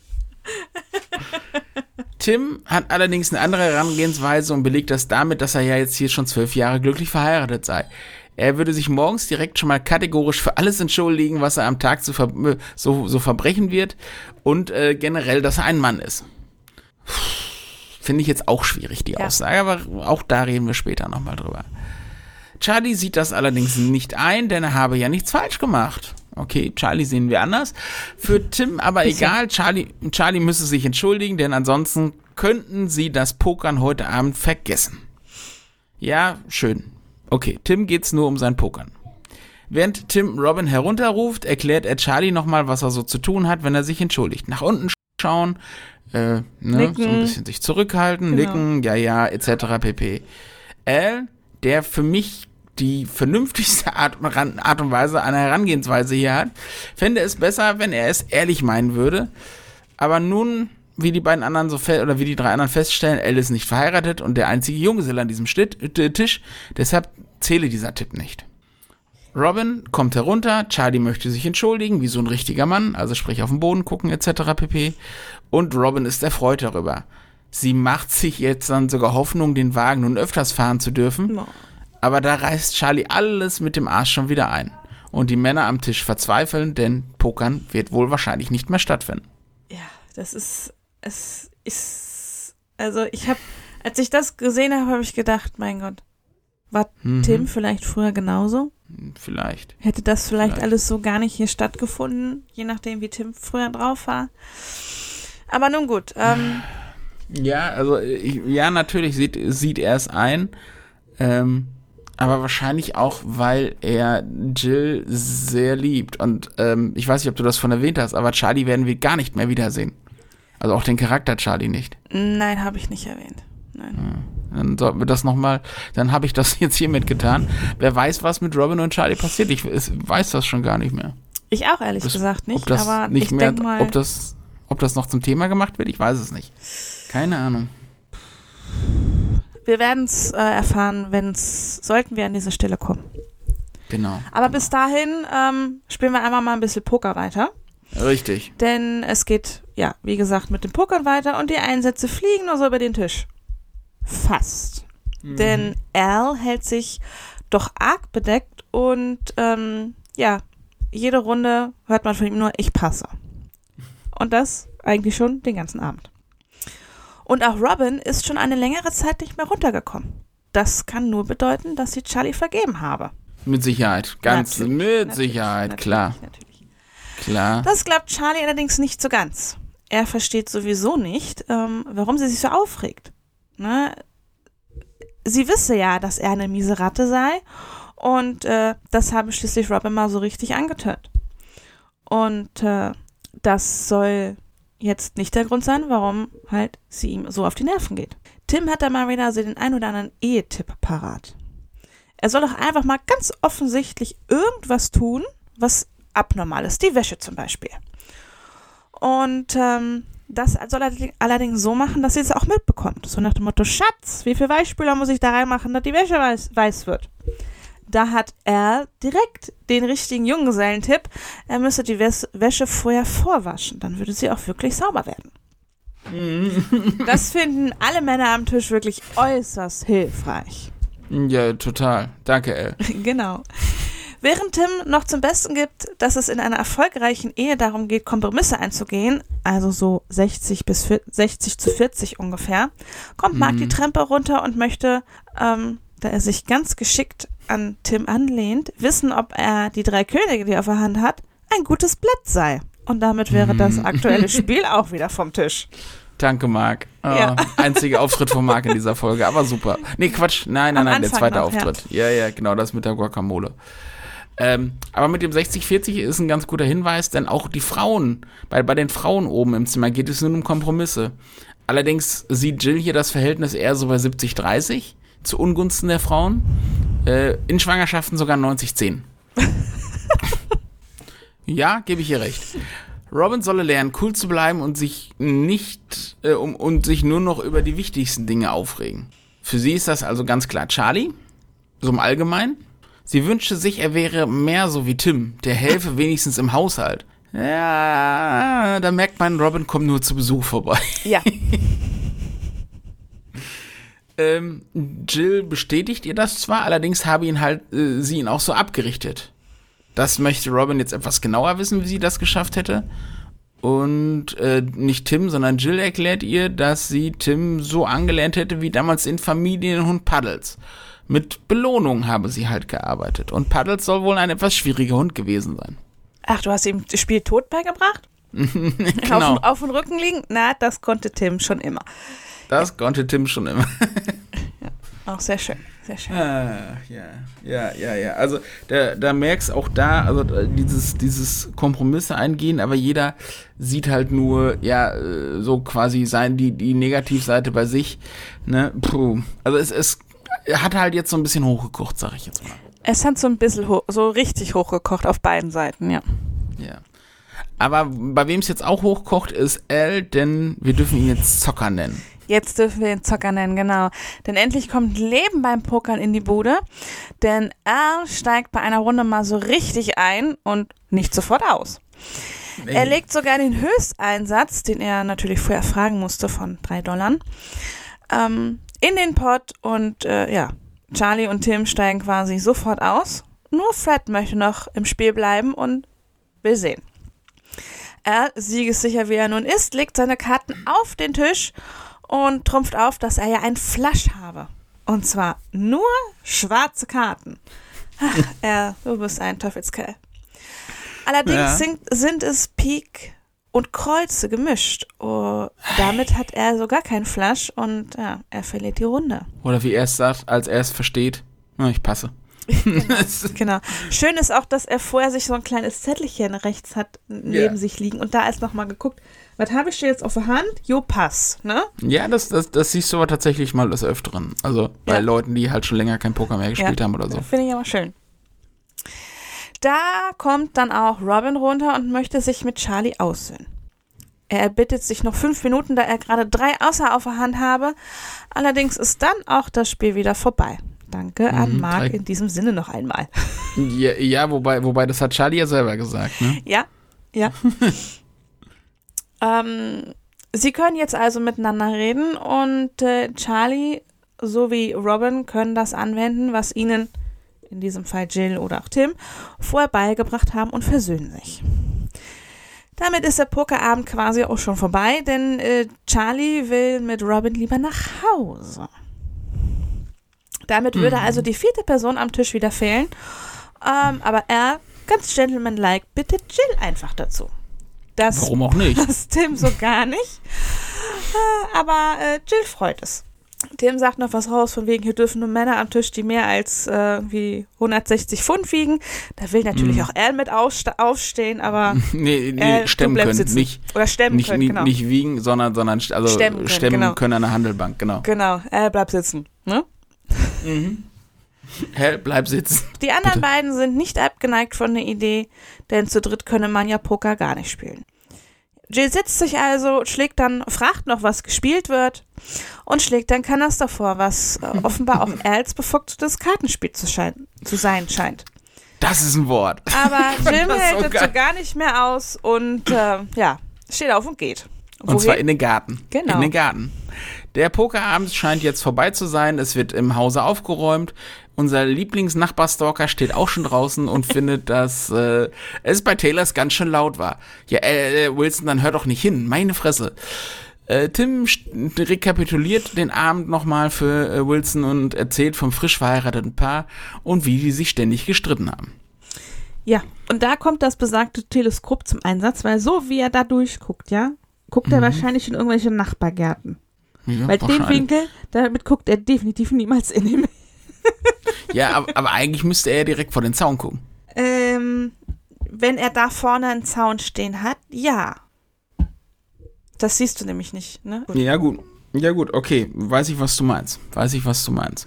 Tim hat allerdings eine andere Herangehensweise und belegt das damit, dass er ja jetzt hier schon zwölf Jahre glücklich verheiratet sei. Er würde sich morgens direkt schon mal kategorisch für alles entschuldigen, was er am Tag so, ver- so, so verbrechen wird und äh, generell, dass er ein Mann ist. Finde ich jetzt auch schwierig, die ja. Aussage, aber auch da reden wir später nochmal drüber. Charlie sieht das allerdings nicht ein, denn er habe ja nichts falsch gemacht. Okay, Charlie sehen wir anders. Für Tim aber egal, Charlie, Charlie müsse sich entschuldigen, denn ansonsten könnten sie das Pokern heute Abend vergessen. Ja, schön. Okay, Tim geht's nur um sein Pokern. Während Tim Robin herunterruft, erklärt er Charlie nochmal, was er so zu tun hat, wenn er sich entschuldigt. Nach unten schauen, äh, ne, so ein bisschen sich zurückhalten, genau. Nicken, ja, ja, et cetera pp. Al, der für mich die vernünftigste Art, Art und Weise, eine Herangehensweise hier hat, fände es besser, wenn er es ehrlich meinen würde. Aber nun, wie die beiden anderen so fe- oder wie die drei anderen feststellen, Al ist nicht verheiratet und der einzige Junggeselle an diesem Stitt, äh, Tisch, deshalb zähle dieser Tipp nicht. Robin kommt herunter, Charlie möchte sich entschuldigen, wie so ein richtiger Mann, also sprich auf den Boden gucken et cetera pp. Und Robin ist erfreut darüber. Sie macht sich jetzt dann sogar Hoffnung, den Wagen nun öfters fahren zu dürfen. No. Aber da reißt Charlie alles mit dem Arsch schon wieder ein. Und die Männer am Tisch verzweifeln, denn Pokern wird wohl wahrscheinlich nicht mehr stattfinden. Ja, das ist, es ist, also ich habe, als ich das gesehen habe, habe ich gedacht, mein Gott, war mhm. Tim vielleicht früher genauso? Vielleicht. Hätte das vielleicht, vielleicht alles so gar nicht hier stattgefunden, je nachdem, wie Tim früher drauf war. Aber nun gut. Ähm, ja, also ich, ja, natürlich sieht, sieht er es ein, ähm, aber wahrscheinlich auch, weil er Jill sehr liebt. Und ähm, ich weiß nicht, ob du das von erwähnt hast, aber Charlie werden wir gar nicht mehr wiedersehen. Also auch den Charakter Charlie nicht. Nein, habe ich nicht erwähnt. Nein. Ja, dann sollten wir das nochmal, dann habe ich das jetzt hiermit getan. Wer weiß, was mit Robin und Charlie passiert. Ich weiß das schon gar nicht mehr. Ich auch ehrlich das, gesagt nicht, ob das aber nicht ich mehr, denke mal... Ob das, ob das noch zum Thema gemacht wird, ich weiß es nicht. Keine Ahnung. Wir werden es äh, erfahren, wenn es, sollten wir an diese Stelle kommen. Genau. Aber genau. bis dahin ähm, spielen wir einmal mal ein bisschen Poker weiter. Richtig. Denn es geht, ja, wie gesagt, mit dem Pokern weiter und die Einsätze fliegen nur so über den Tisch. Fast. Mhm. Denn Al hält sich doch arg bedeckt und ähm, ja, jede Runde hört man von ihm nur, ich passe. Und das eigentlich schon den ganzen Abend. Und auch Robin ist schon eine längere Zeit nicht mehr runtergekommen. Das kann nur bedeuten, dass sie Charlie vergeben habe. Mit Sicherheit, ganz natürlich, mit natürlich, Sicherheit, natürlich, klar. Natürlich. Klar. Das glaubt Charlie allerdings nicht so ganz. Er versteht sowieso nicht, ähm, warum sie sich so aufregt. Ne? Sie wisse ja, dass er eine miese Ratte sei und äh, das habe schließlich Robin mal so richtig angetönt. Und äh, das soll jetzt nicht der Grund sein, warum halt sie ihm so auf die Nerven geht. Tim hat da mal wieder also den ein oder anderen Ehetipp parat. Er soll doch einfach mal ganz offensichtlich irgendwas tun, was abnormal ist. Die Wäsche zum Beispiel. Und ähm, das soll er allerdings so machen, dass sie es auch mitbekommt. So nach dem Motto, Schatz, wie viel Weichspüler muss ich da reinmachen, dass die Wäsche weiß, weiß wird? Da hat er direkt den richtigen Junggesellentipp. Er müsse die Wäs- Wäsche vorher vorwaschen. Dann würde sie auch wirklich sauber werden. Das finden alle Männer am Tisch wirklich äußerst hilfreich. Ja, total. Danke, El. Genau. Während Tim noch zum Besten gibt, dass es in einer erfolgreichen Ehe darum geht, Kompromisse einzugehen, also so sechzig bis sechzig zu vierzig ungefähr, kommt Mark mhm. die Treppe runter und möchte, ähm, da er sich ganz geschickt an Tim anlehnt, wissen, ob er die drei Könige, die er auf der Hand hat, ein gutes Blatt sei. Und damit wäre das aktuelle Spiel auch wieder vom Tisch. Danke, Marc. Oh, ja. Einziger Auftritt von Marc in dieser Folge, aber super. Nee, Quatsch. Nein, nein, Am nein, der Anfang zweite noch, Auftritt. Ja. ja, ja, genau, das mit der Guacamole. Ähm, aber mit dem sechzig vierzig ist ein ganz guter Hinweis, denn auch die Frauen, bei, bei den Frauen oben im Zimmer geht es nur um Kompromisse. Allerdings sieht Jill hier das Verhältnis eher so bei siebzig dreißig zu Ungunsten der Frauen. Äh, in Schwangerschaften sogar neunzig zehn. Ja, gebe ich ihr recht. Robin solle lernen, cool zu bleiben und sich nicht äh, um, und sich nur noch über die wichtigsten Dinge aufregen. Für sie ist das also ganz klar Charlie, so im Allgemeinen. Sie wünschte sich, er wäre mehr so wie Tim, der helfe wenigstens im Haushalt. Ja, da merkt man, Robin kommt nur zu Besuch vorbei. Ja. ähm, Jill bestätigt ihr das zwar, allerdings habe ihn halt, äh, sie ihn auch so abgerichtet. Das möchte Robin jetzt etwas genauer wissen, wie sie das geschafft hätte. Und äh, nicht Tim, sondern Jill erklärt ihr, dass sie Tim so angelernt hätte wie damals den Familienhund Puddles. Mit Belohnung habe sie halt gearbeitet. Und Puddles soll wohl ein etwas schwieriger Hund gewesen sein. Ach, du hast ihm das Spiel tot beigebracht? Genau. Auf, auf dem Rücken liegen? Na, das konnte Tim schon immer. Das konnte Tim schon immer. Ja, auch sehr schön. Sehr schön. Ah, ja, ja, ja, ja. Also da, da merkst du auch da, also dieses, dieses Kompromisse eingehen, aber jeder sieht halt nur, ja, so quasi sein, die, die Negativseite bei sich. Ne? Puh. Also es ist, hat halt jetzt so ein bisschen hochgekocht, sag ich jetzt mal. Es hat so ein bisschen ho- so richtig hochgekocht auf beiden Seiten, ja. Ja. Aber bei wem es jetzt auch hochkocht, ist Al, denn wir dürfen ihn jetzt Zocker nennen. Jetzt dürfen wir ihn Zocker nennen, genau. Denn endlich kommt Leben beim Pokern in die Bude. Denn Al steigt bei einer Runde mal so richtig ein und nicht sofort aus. Nee. Er legt sogar den Höchsteinsatz, den er natürlich vorher fragen musste, von drei Dollar, ähm, in den Pot und äh, ja, Charlie und Tim steigen quasi sofort aus. Nur Fred möchte noch im Spiel bleiben und will sehen. Er, siegessicher wie er nun ist, legt seine Karten auf den Tisch und trumpft auf, dass er ja einen Flush habe. Und zwar nur schwarze Karten. Ach, er, du bist ein Teufelskerl. Allerdings ja. sind, sind es Pik und Kreuze gemischt. Oh, damit hat er so gar keinen Flush und ja, er verliert die Runde. Oder wie er es sagt, als er es versteht, na, ich passe. Genau, genau. Schön ist auch, dass er vorher sich so ein kleines Zettelchen rechts hat neben yeah. sich liegen und da ist nochmal geguckt, was habe ich dir jetzt auf der Hand? Jo, Pass, ne? Ja, das, das, das siehst du aber tatsächlich mal des Öfteren. Also bei ja. Leuten, die halt schon länger kein Poker mehr gespielt ja. haben oder so. Finde ich aber schön. Da kommt dann auch Robin runter und möchte sich mit Charlie aussöhnen. Er erbittet sich noch fünf Minuten, da er gerade drei Außer auf der Hand habe. Allerdings ist dann auch das Spiel wieder vorbei. Danke an mhm, Marc in diesem Sinne noch einmal. Ja, ja, wobei, wobei, das hat Charlie ja selber gesagt, ne? Ja, ja. ähm, sie können jetzt also miteinander reden und äh, Charlie sowie Robin können das anwenden, was ihnen, in diesem Fall Jill oder auch Tim, vorher beigebracht haben und versöhnen sich. Damit ist der Pokerabend quasi auch schon vorbei, denn äh, Charlie will mit Robin lieber nach Hause. Damit würde also die vierte Person am Tisch wieder fehlen. Ähm, aber er, ganz gentlemanlike, bittet Jill einfach dazu. Das Warum auch nicht? Das Tim so gar nicht. Äh, aber äh, Jill freut es. Tim sagt noch was raus, von wegen, hier dürfen nur Männer am Tisch, die mehr als äh, wie hundertsechzig Pfund wiegen. Da will natürlich mm. auch er mit aufste- aufstehen, aber nee, nee, äh, stemmen können, sitzen. nicht, Oder stemmen nicht, können, nicht, genau. Nicht wiegen, sondern, sondern also stemmen können, stemmen genau. können an der Handelbank, genau. Genau, er bleibt sitzen, ne? Mhm. Hä, bleib sitzen. Die anderen Bitte. beiden sind nicht abgeneigt von der Idee, denn zu dritt könne man ja Poker gar nicht spielen. Jill sitzt sich also, schlägt dann, fragt noch, was gespielt wird und schlägt dann Kanaster vor, was äh, offenbar auch Als bevorzugtes Kartenspiel zu, schein- zu sein scheint. Das ist ein Wort. Aber Jill hält so dazu gar nicht mehr aus und äh, ja, steht auf und geht. Und Wohin? zwar in den Garten. Genau. In den Garten. Der Pokerabend scheint jetzt vorbei zu sein. Es wird im Hause aufgeräumt. Unser Lieblingsnachbarstalker steht auch schon draußen und findet, dass äh, es bei Taylors ganz schön laut war. Ja, äh, Wilson, dann hör doch nicht hin. Meine Fresse. Äh, Tim st- rekapituliert den Abend nochmal für äh, Wilson und erzählt vom frisch verheirateten Paar und wie die sich ständig gestritten haben. Ja, und da kommt das besagte Teleskop zum Einsatz, weil so wie er da durchguckt, ja, guckt mhm. er wahrscheinlich in irgendwelche Nachbargärten. Ja, weil den Winkel, damit guckt er definitiv niemals in den. Ja, aber, aber eigentlich müsste er ja direkt vor den Zaun gucken. Ähm, wenn er da vorne einen Zaun stehen hat, ja. Das siehst du nämlich nicht, ne? Gut. Ja, gut. Ja, gut, okay. Weiß ich, was du meinst. Weiß ich, was du meinst.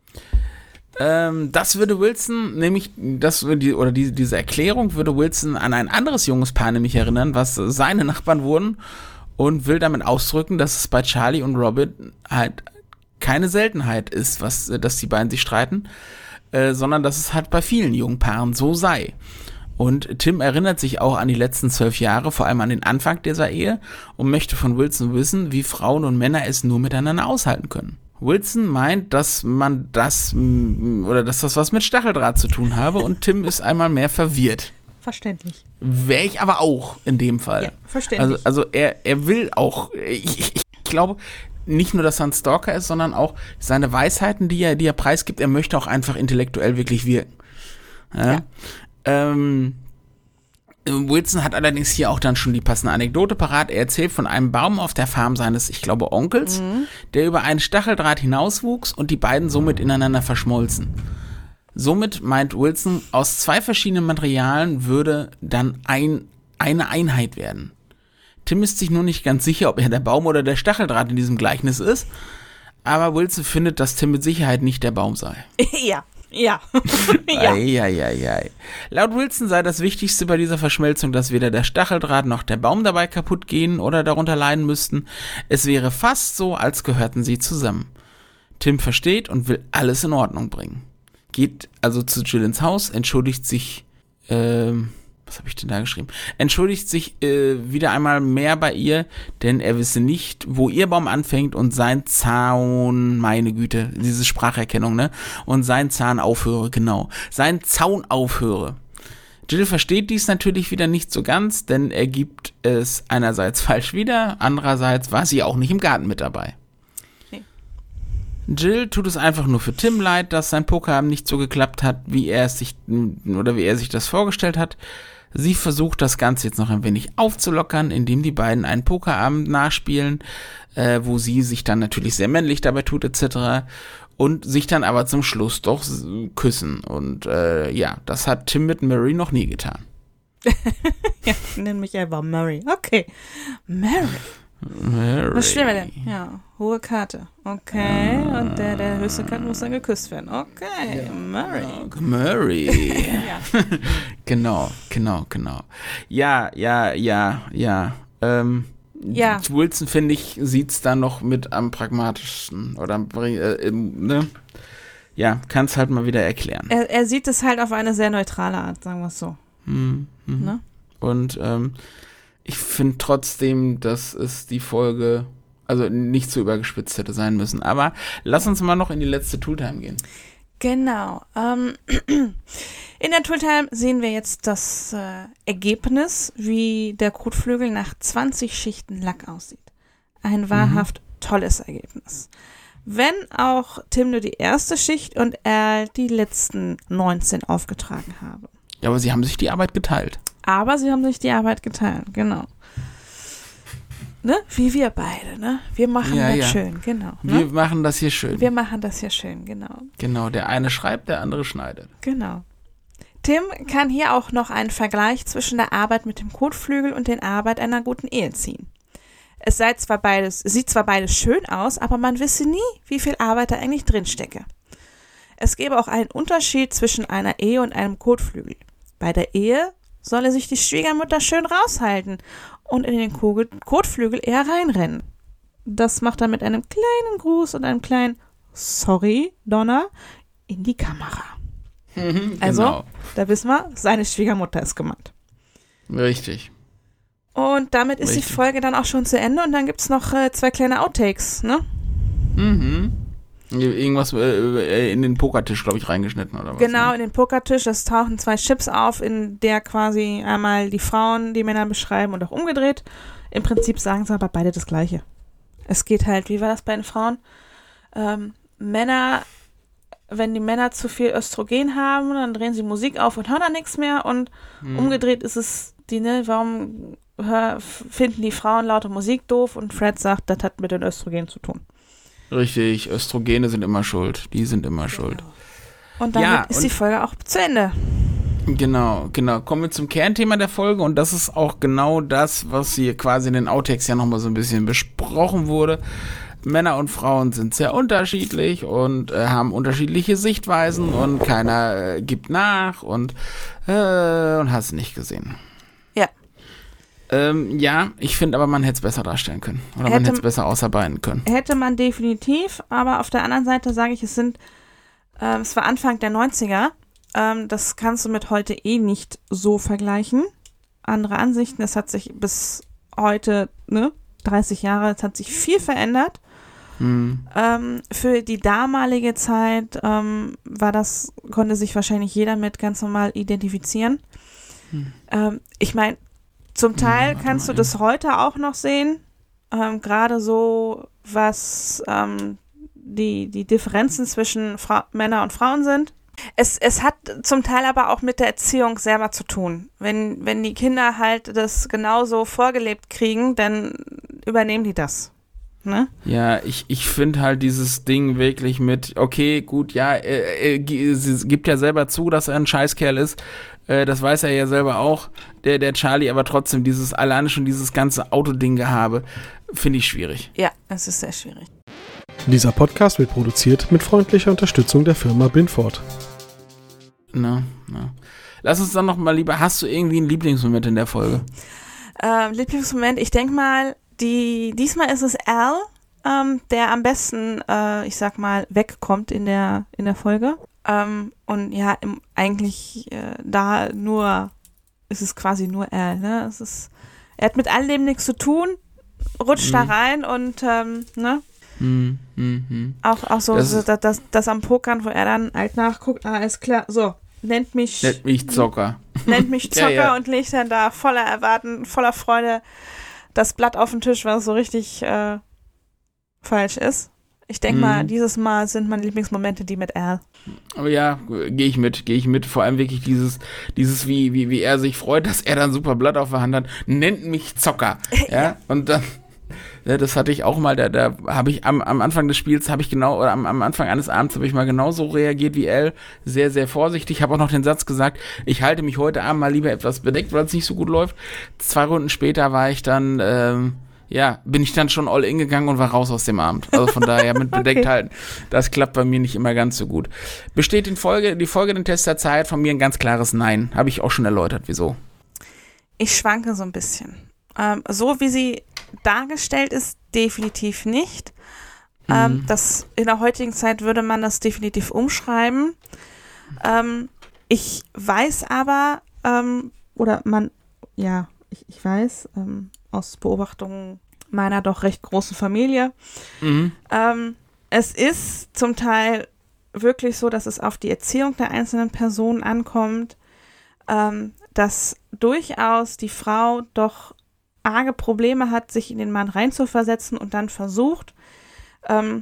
Ähm, das würde Wilson, nämlich, das die, oder die, diese Erklärung würde Wilson an ein anderes junges Paar nämlich erinnern, was seine Nachbarn wurden. Und will damit ausdrücken, dass es bei Charlie und Robin halt keine Seltenheit ist, was, dass die beiden sich streiten, äh, sondern dass es halt bei vielen jungen Paaren so sei. Und Tim erinnert sich auch an die letzten zwölf Jahre, vor allem an den Anfang dieser Ehe und möchte von Wilson wissen, wie Frauen und Männer es nur miteinander aushalten können. Wilson meint, dass man das, oder dass das was mit Stacheldraht zu tun habe und Tim ist einmal mehr verwirrt. Verständlich. Wäre ich aber auch in dem Fall. Ja, verständlich. Also, also er, er will auch, ich, ich glaube, nicht nur, dass er ein Stalker ist, sondern auch seine Weisheiten, die er, die er preisgibt, er möchte auch einfach intellektuell wirklich wirken. Ja. Ja. Ähm, Wilson hat allerdings hier auch dann schon die passende Anekdote parat. Er erzählt von einem Baum auf der Farm seines, ich glaube, Onkels, mhm. der über einen Stacheldraht hinauswuchs und die beiden somit ineinander verschmolzen. Somit meint Wilson, aus zwei verschiedenen Materialien würde dann ein, eine Einheit werden. Tim ist sich nur nicht ganz sicher, ob er der Baum oder der Stacheldraht in diesem Gleichnis ist, Aber Wilson findet, dass Tim mit Sicherheit nicht der Baum sei. Ja, ja. ja. Ei, ei, ei, ei. Laut Wilson sei das Wichtigste bei dieser Verschmelzung, dass weder der Stacheldraht noch der Baum dabei kaputt gehen oder darunter leiden müssten. Es wäre fast so, als gehörten sie zusammen. Tim versteht und will alles in Ordnung bringen. Geht also zu Jill ins Haus, entschuldigt sich, ähm, was habe ich denn da geschrieben? Entschuldigt sich äh, wieder einmal mehr bei ihr, denn er wisse nicht, wo ihr Baum anfängt und sein Zaun, meine Güte, diese Spracherkennung, ne? Und sein Zahn aufhöre, genau. Sein Zaun aufhöre. Jill versteht dies natürlich wieder nicht so ganz, denn er gibt es einerseits falsch wieder, andererseits war sie auch nicht im Garten mit dabei. Jill tut es einfach nur für Tim leid, dass sein Pokerabend nicht so geklappt hat, wie er es sich oder wie er sich das vorgestellt hat. Sie versucht das Ganze jetzt noch ein wenig aufzulockern, indem die beiden einen Pokerabend nachspielen, äh, wo sie sich dann natürlich sehr männlich dabei tut et cetera und sich dann aber zum Schluss doch küssen. Und äh, ja, das hat Tim mit Mary noch nie getan. Ja, nenn mich einfach Mary. Okay, Mary. Mary. Was spielen wir denn? Ja, hohe Karte. Okay, und der, der höchste Karte muss dann geküsst werden. Okay, ja. Mary. Mary. Ja. Genau, genau, genau. Ja, ja, ja, ja. Ähm, ja. Wilson, finde ich, sieht es da noch mit am pragmatischsten. Oder am, äh, ne? Ja, kann es halt mal wieder erklären. Er, er sieht es halt auf eine sehr neutrale Art, sagen wir es so. Mhm. Ne? Und ähm, ich finde trotzdem, dass es die Folge, also nicht so übergespitzt hätte sein müssen. Aber lass uns mal noch in die letzte Tooltime gehen. Genau. Ähm, in der Tooltime sehen wir jetzt das äh, Ergebnis, wie der Kotflügel nach zwanzig Schichten Lack aussieht. Ein wahrhaft mhm. tolles Ergebnis. Wenn auch Tim nur die erste Schicht und er die letzten neunzehn aufgetragen habe. Ja, aber sie haben sich die Arbeit geteilt. Aber sie haben sich die Arbeit geteilt, genau. Ne? Wie wir beide, ne? Wir machen ja, das ja. schön, genau. Ne? Wir machen das hier schön. Wir machen das hier schön, genau. Genau, der eine schreibt, der andere schneidet. Genau. Tim kann hier auch noch einen Vergleich zwischen der Arbeit mit dem Kotflügel und der Arbeit einer guten Ehe ziehen. Es sei zwar beides, sieht zwar beides schön aus, aber man wisse nie, wie viel Arbeit da eigentlich drinstecke. Es gäbe auch einen Unterschied zwischen einer Ehe und einem Kotflügel. Bei der Ehe solle sich die Schwiegermutter schön raushalten und in den Kotflügel eher reinrennen. Das macht er mit einem kleinen Gruß und einem kleinen Sorry, Donna, in die Kamera. Mhm, also, genau. Da wissen wir, seine Schwiegermutter ist gemeint. Richtig. Und damit ist Richtig. die Folge dann auch schon zu Ende und dann gibt es noch äh, zwei kleine Outtakes, ne? Mhm. Irgendwas äh, in den Pokertisch, glaube ich, reingeschnitten oder was? Genau, ne? in den Pokertisch. Es tauchen zwei Chips auf, in der quasi einmal die Frauen die Männer beschreiben und auch umgedreht. Im Prinzip sagen sie aber beide das Gleiche. Es geht halt, wie war das bei den Frauen? Ähm, Männer, wenn die Männer zu viel Östrogen haben, dann drehen sie Musik auf und hören dann nichts mehr. Und hm. umgedreht ist es die, ne, warum hör, finden die Frauen laute Musik doof? Und Fred sagt, das hat mit den Östrogen zu tun. Richtig, Östrogene sind immer schuld. Die sind immer genau. schuld. Und damit ja, ist und die Folge auch zu Ende. Genau, genau. Kommen wir zum Kernthema der Folge und das ist auch genau das, was hier quasi in den Outtakes ja nochmal so ein bisschen besprochen wurde. Männer und Frauen sind sehr unterschiedlich und äh, haben unterschiedliche Sichtweisen und keiner äh, gibt nach und, äh, und hast nicht gesehen. Ja. Ähm, ja, ich finde aber, man hätte es besser darstellen können. Oder hätte, man hätte es besser ausarbeiten können. Hätte man definitiv, aber auf der anderen Seite sage ich, es sind, äh, es war Anfang der neunziger, ähm, das kannst du mit heute eh nicht so vergleichen. Andere Ansichten, es hat sich bis heute, ne, dreißig Jahre, es hat sich viel verändert. Hm. Ähm, für die damalige Zeit ähm, war das, konnte sich wahrscheinlich jeder mit ganz normal identifizieren. Hm. Ähm, ich meine, zum Teil hm, kannst du das heute auch noch sehen, ähm, gerade so, was ähm, die, die Differenzen zwischen Fra- Männern und Frauen sind. Es, es hat zum Teil aber auch mit der Erziehung selber zu tun. Wenn, wenn die Kinder halt das genauso vorgelebt kriegen, dann übernehmen die das. Ne? Ja, ich, ich finde halt dieses Ding wirklich mit, okay, gut, ja, er, er, er sie gibt ja selber zu, dass er ein Scheißkerl ist, äh, das weiß er ja selber auch, der, der Charlie, aber trotzdem dieses, alleine schon dieses ganze Autoding gehabe, finde ich schwierig. Ja, es ist sehr schwierig. Dieser Podcast wird produziert mit freundlicher Unterstützung der Firma Binford. Na, na. Lass uns dann noch mal lieber, hast du irgendwie einen Lieblingsmoment in der Folge? Ähm, Lieblingsmoment, ich denke mal, die, diesmal ist es Al, ähm, der am besten, äh, ich sag mal, wegkommt in der, in der Folge. Ähm, und ja, im, eigentlich äh, da nur, ist es quasi nur Al, ne? Es ist, er hat mit all dem nichts zu tun, rutscht mhm. da rein und, ähm, ne? Mhm. Mhm. Auch, auch so, das, so das, das, das am Pokern, wo er dann halt nachguckt, ah, ist klar, so, nennt mich... Nennt mich Zocker. Nennt mich Zocker ja, ja. und legt dann da voller Erwarten, voller Freude das Blatt auf den Tisch, was so richtig äh, falsch ist. Ich denke mhm. mal, dieses Mal sind meine Lieblingsmomente die mit Al. Aber ja, gehe ich mit, gehe ich mit. Vor allem wirklich dieses, dieses wie, wie, wie er sich freut, dass er dann super Blatt auf der Hand hat. Nennt mich Zocker. Ja, ja. Und dann... Ja, das hatte ich auch mal, da, da habe ich am, am Anfang des Spiels, habe ich genau, oder am, am Anfang eines Abends habe ich mal genauso reagiert wie Elle, sehr, sehr vorsichtig, habe auch noch den Satz gesagt, ich halte mich heute Abend mal lieber etwas bedeckt, weil es nicht so gut läuft. Zwei Runden später war ich dann, ähm, ja, bin ich dann schon all in gegangen und war raus aus dem Abend. Also von daher mit bedeckt okay. halten, das klappt bei mir nicht immer ganz so gut. Besteht in Folge, die Folge den Test der Zeit von mir ein ganz klares Nein, habe ich auch schon erläutert, wieso. Ich schwanke so ein bisschen. Ähm, so wie sie dargestellt ist, definitiv nicht. Mhm. Ähm, das, in der heutigen Zeit würde man das definitiv umschreiben. Ähm, ich weiß aber, ähm, oder man, ja, ich, ich weiß, ähm, aus Beobachtungen meiner doch recht großen Familie, mhm. ähm, es ist zum Teil wirklich so, dass es auf die Erziehung der einzelnen Personen ankommt, ähm, dass durchaus die Frau doch arge Probleme hat, sich in den Mann reinzuversetzen und dann versucht, ähm,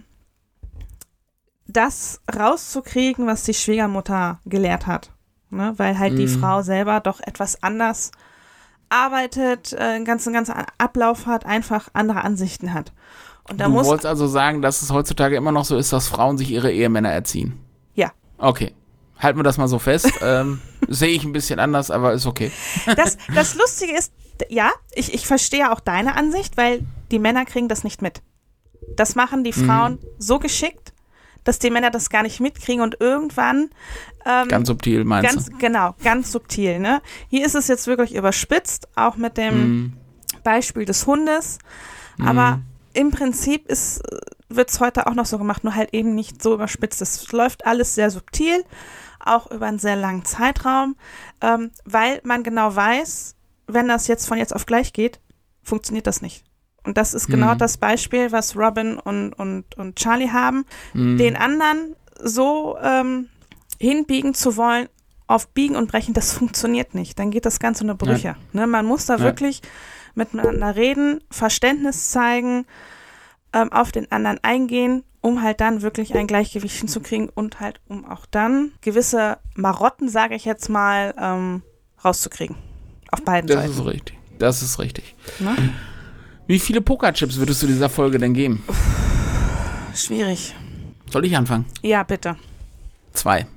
das rauszukriegen, was die Schwiegermutter gelehrt hat. Ne? Weil halt mm. die Frau selber doch etwas anders arbeitet, äh, einen ganzen, ganzen Ablauf hat, einfach andere Ansichten hat. Und da du muss wolltest also sagen, dass es heutzutage immer noch so ist, dass Frauen sich ihre Ehemänner erziehen? Ja. Okay. Halten wir das mal so fest. ähm, sehe ich ein bisschen anders, aber ist okay. Das, das Lustige ist, ja, ich, ich verstehe auch deine Ansicht, weil die Männer kriegen das nicht mit. Das machen die Frauen mhm. so geschickt, dass die Männer das gar nicht mitkriegen und irgendwann ähm, ganz subtil meinst ganz, du? Genau, ganz subtil. Ne? Hier ist es jetzt wirklich überspitzt, auch mit dem mhm. Beispiel des Hundes, aber mhm. im Prinzip wird es heute auch noch so gemacht, nur halt eben nicht so überspitzt. Es läuft alles sehr subtil, auch über einen sehr langen Zeitraum, ähm, weil man genau weiß, wenn das jetzt von jetzt auf gleich geht, funktioniert das nicht. Und das ist genau mhm. das Beispiel, was Robin und, und, und Charlie haben. Mhm. Den anderen so ähm, hinbiegen zu wollen, auf Biegen und Brechen, das funktioniert nicht. Dann geht das Ganze in Brüche. Ja. Ne, man muss da ja. wirklich miteinander reden, Verständnis zeigen, ähm, auf den anderen eingehen, um halt dann wirklich ein Gleichgewicht hinzukriegen und halt um auch dann gewisse Marotten, sage ich jetzt mal, ähm, rauszukriegen. Auf beiden das Seiten. Das ist richtig. Das ist richtig. Na? Wie viele Pokerchips würdest du dieser Folge denn geben? Schwierig. Soll ich anfangen? Ja, bitte. Zwei.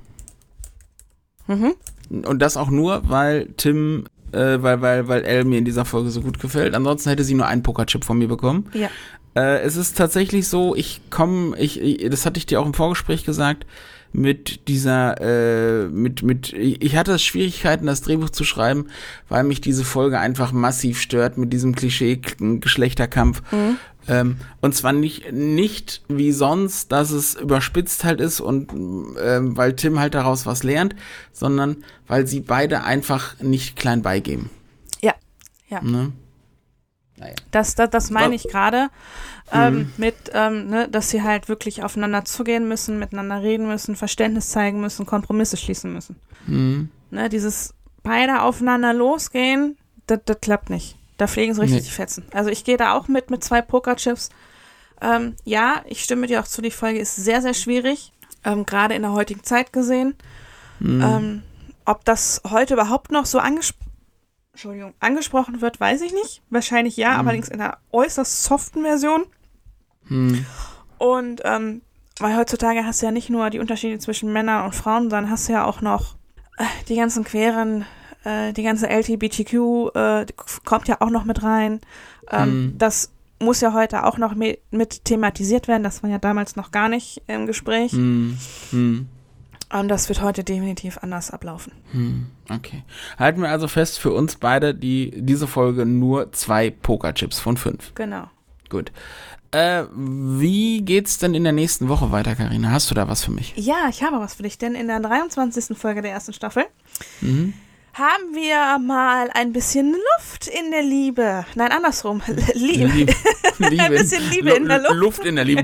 Mhm. Und das auch nur, weil Tim, äh, weil, weil, weil Elle mir in dieser Folge so gut gefällt. Ansonsten hätte sie nur einen Pokerchip von mir bekommen. Ja. Äh, es ist tatsächlich so, ich komme, ich, ich, das hatte ich dir auch im Vorgespräch gesagt, mit dieser, äh, mit, mit, ich hatte Schwierigkeiten, das Drehbuch zu schreiben, weil mich diese Folge einfach massiv stört mit diesem Klischee-Geschlechterkampf. Mhm. Ähm, und zwar nicht, nicht wie sonst, dass es überspitzt halt ist und ähm, weil Tim halt daraus was lernt, sondern weil sie beide einfach nicht klein beigeben. Ja, ja. Ne? Naja. Das, das, das meine ich gerade ähm, mhm. mit, ähm, ne, dass sie halt wirklich aufeinander zugehen müssen, miteinander reden müssen, Verständnis zeigen müssen, Kompromisse schließen müssen. Mhm. Ne, dieses beide aufeinander losgehen, das, das klappt nicht. Da fliegen sie richtig nee. die Fetzen. Also ich gehe da auch mit, mit zwei Pokerchips. Ähm, ja, ich stimme dir auch zu, die Folge ist sehr, sehr schwierig, ähm, gerade in der heutigen Zeit gesehen. Mhm. Ähm, ob das heute überhaupt noch so angesprochen Entschuldigung, angesprochen wird, weiß ich nicht. Wahrscheinlich ja, hm. allerdings in einer äußerst soften Version. Hm. Und ähm, weil heutzutage hast du ja nicht nur die Unterschiede zwischen Männern und Frauen, sondern hast du ja auch noch äh, die ganzen queeren, äh, die ganze L G B T Q äh, kommt ja auch noch mit rein. Ähm, hm. Das muss ja heute auch noch mit, mit thematisiert werden. Das war ja damals noch gar nicht im Gespräch. Hm. Hm. Und das wird heute definitiv anders ablaufen. Hm. Okay. Halten wir also fest, für uns beide die diese Folge nur zwei Pokerchips von fünf. Genau. Gut. Äh, wie geht's denn in der nächsten Woche weiter, Carina? Hast du da was für mich? Ja, ich habe was für dich, denn in der dreiundzwanzigsten Folge der ersten Staffel Mhm. haben wir mal ein bisschen Luft in der Liebe. Nein, andersrum. Liebe. Liebe. Liebe. Ein bisschen Liebe in der Luft. Luft in der Liebe.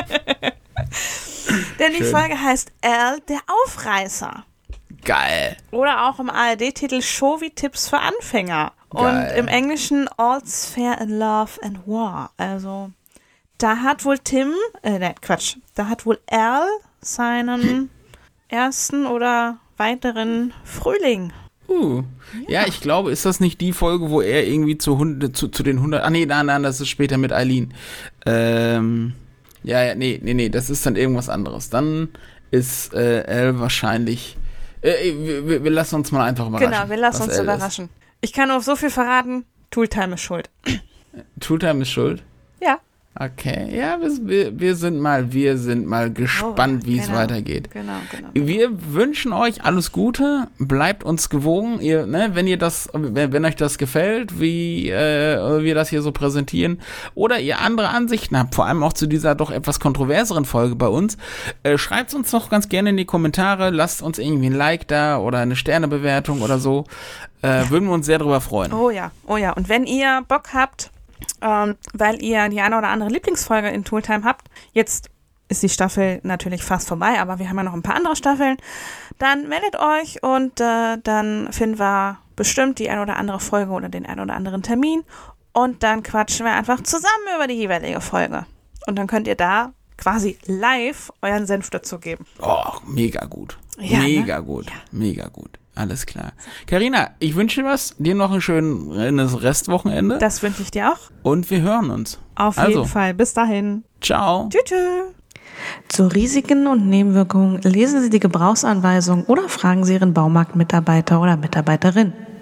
Denn die Schön. Folge heißt Al, der Aufreißer. Geil. Oder auch im A R D-Titel Shovi-Tipps für Anfänger. Geil. Und im Englischen All's Fair in Love and War. Also, da hat wohl Tim, äh, nein, Quatsch, da hat wohl Al seinen hm. ersten oder weiteren Frühling. Uh. Ja. ja, ich glaube, ist das nicht die Folge, wo er irgendwie zu, Hunde, zu, zu den hundert, ah nee, nein, nein, das ist später mit Eileen. Ähm, ja, ja, nee, nee, nee, das ist dann irgendwas anderes. Dann ist äh, Al wahrscheinlich, äh, wir, wir lassen uns mal einfach überraschen. Genau, wir lassen uns Al überraschen. Ist. Ich kann nur auf so viel verraten, Tooltime ist schuld. Tooltime ist schuld? Ja. Okay, ja, wir, wir sind mal, wir sind mal gespannt, oh, wie es genau, weitergeht. Genau, genau, genau. Wir wünschen euch alles Gute, bleibt uns gewogen, ihr, ne, wenn ihr das, wenn, wenn euch das gefällt, wie äh, wir das hier so präsentieren, oder ihr andere Ansichten habt, vor allem auch zu dieser doch etwas kontroverseren Folge bei uns, äh, schreibt uns doch ganz gerne in die Kommentare, lasst uns irgendwie ein Like da oder eine Sternebewertung oder so, äh, ja. Würden wir uns sehr darüber freuen. Oh ja, oh ja, und wenn ihr Bock habt, Ähm, weil ihr die eine oder andere Lieblingsfolge in Tooltime habt. Jetzt ist die Staffel natürlich fast vorbei, aber wir haben ja noch ein paar andere Staffeln. Dann meldet euch und äh, dann finden wir bestimmt die eine oder andere Folge oder den einen oder anderen Termin und dann quatschen wir einfach zusammen über die jeweilige Folge. Und dann könnt ihr da quasi live euren Senf dazu geben. Oh, mega gut. Ja, mega ne? gut. Ja. Mega gut. Alles klar. Carina, ich wünsche dir was. Dir noch ein schönes Restwochenende. Das wünsche ich dir auch. Und wir hören uns. Auf also, jeden Fall. Bis dahin. Ciao. Tschüss. Tschüss. Zu Risiken und Nebenwirkungen lesen Sie die Gebrauchsanweisung oder fragen Sie Ihren Baumarktmitarbeiter oder Mitarbeiterin.